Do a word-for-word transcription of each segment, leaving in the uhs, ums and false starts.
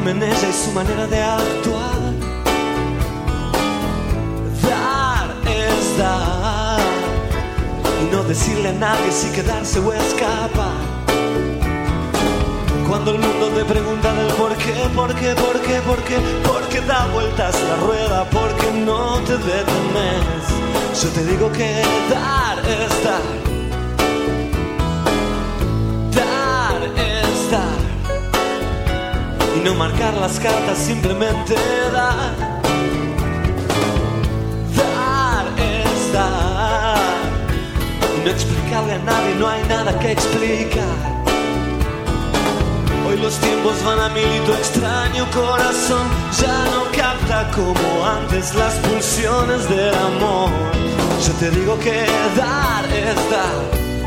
fijarme en ella y su manera de actuar. Dar es dar, y no decirle a nadie si quedarse o escapar. Cuando el mundo te pregunta del por qué, por qué, por qué, por qué, por qué da vueltas la rueda, por qué no te detenes, yo te digo que dar es dar. Dar es dar, y no marcar las cartas, simplemente dar. Dar es dar, y no explicarle a nadie, no hay nada que explicar. Hoy los tiempos van a mil y tu extraño corazón ya no capta como antes las pulsiones del amor. Yo te digo que dar es dar,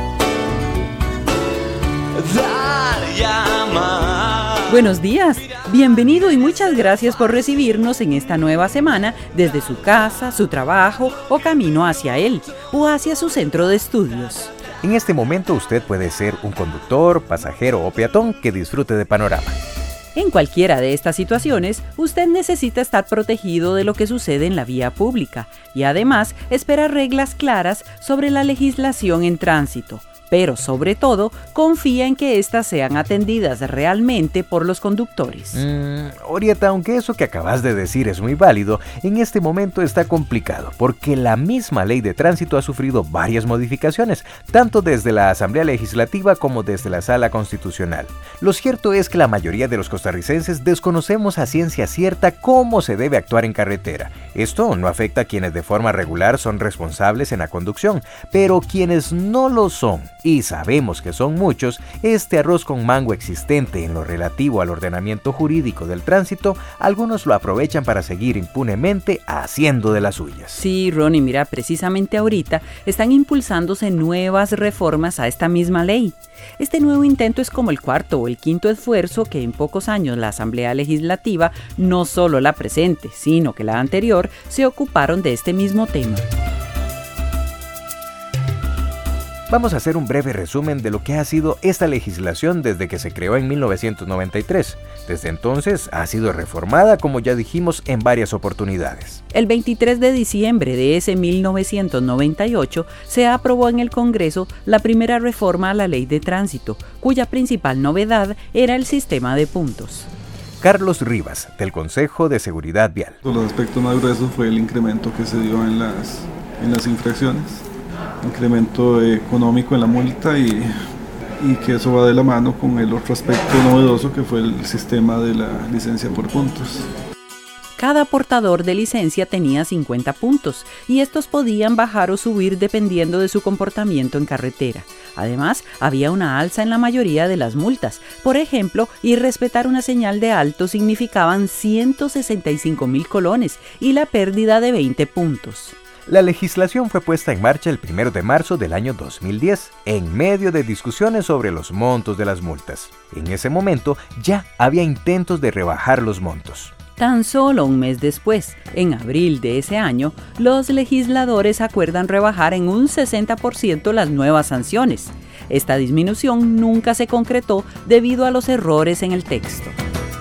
dar y amar. Buenos días, bienvenido y muchas gracias por recibirnos en esta nueva semana desde su casa, su trabajo o camino hacia él o hacia su centro de estudios. En este momento usted puede ser un conductor, pasajero o peatón que disfrute de panorama. En cualquiera de estas situaciones, usted necesita estar protegido de lo que sucede en la vía pública y además espera reglas claras sobre la legislación en tránsito. Pero sobre todo, confía en que éstas sean atendidas realmente por los conductores. Mm, Orieta, aunque eso que acabas de decir es muy válido, en este momento está complicado, porque la misma ley de tránsito ha sufrido varias modificaciones, tanto desde la Asamblea Legislativa como desde la Sala Constitucional. Lo cierto es que la mayoría de los costarricenses desconocemos a ciencia cierta cómo se debe actuar en carretera. Esto no afecta a quienes de forma regular son responsables en la conducción, pero quienes no lo son, y sabemos que son muchos, este arroz con mango existente en lo relativo al ordenamiento jurídico del tránsito, algunos lo aprovechan para seguir impunemente haciendo de las suyas. Sí, Ronnie, mira, precisamente ahorita están impulsándose nuevas reformas a esta misma ley. Este nuevo intento es como el cuarto o el quinto esfuerzo que en pocos años la Asamblea Legislativa, no solo la presente, sino que la anterior, se ocuparon de este mismo tema. Vamos a hacer un breve resumen de lo que ha sido esta legislación desde que se creó en mil novecientos noventa y tres. Desde entonces ha sido reformada, como ya dijimos, en varias oportunidades. El veintitrés de diciembre de ese mil novecientos noventa y ocho se aprobó en el Congreso la primera reforma a la Ley de Tránsito, cuya principal novedad era el sistema de puntos. Carlos Rivas, del Consejo de Seguridad Vial. Los aspectos más gruesos fue el incremento que se dio en las, en las infracciones. Incremento económico en la multa y, y que eso va de la mano con el otro aspecto novedoso que fue el sistema de la licencia por puntos. Cada portador de licencia tenía cincuenta puntos y estos podían bajar o subir dependiendo de su comportamiento en carretera. Además, había una alza en la mayoría de las multas. Por ejemplo, irrespetar una señal de alto significaban ciento sesenta y cinco mil colones y la pérdida de veinte puntos. La legislación fue puesta en marcha el primero de marzo del año dos mil diez, en medio de discusiones sobre los montos de las multas. En ese momento ya había intentos de rebajar los montos. Tan solo un mes después, en abril de ese año, los legisladores acuerdan rebajar en un sesenta por ciento las nuevas sanciones. Esta disminución nunca se concretó debido a los errores en el texto.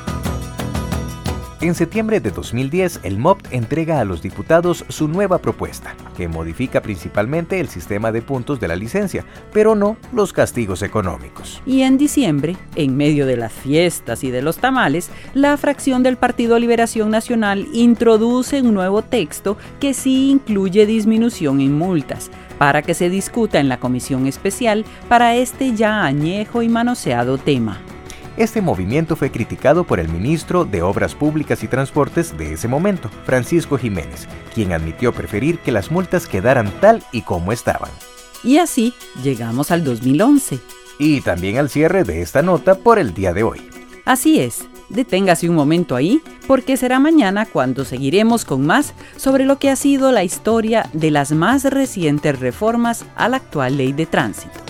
En septiembre de dos mil diez, el M O P entrega a los diputados su nueva propuesta, que modifica principalmente el sistema de puntos de la licencia, pero no los castigos económicos. Y en diciembre, en medio de las fiestas y de los tamales, la fracción del Partido Liberación Nacional introduce un nuevo texto que sí incluye disminución en multas, para que se discuta en la comisión especial para este ya añejo y manoseado tema. Este movimiento fue criticado por el ministro de Obras Públicas y Transportes de ese momento, Francisco Jiménez, quien admitió preferir que las multas quedaran tal y como estaban. Y así llegamos al dos mil once. Y también al cierre de esta nota por el día de hoy. Así es, deténgase un momento ahí, porque será mañana cuando seguiremos con más sobre lo que ha sido la historia de las más recientes reformas a la actual Ley de Tránsito.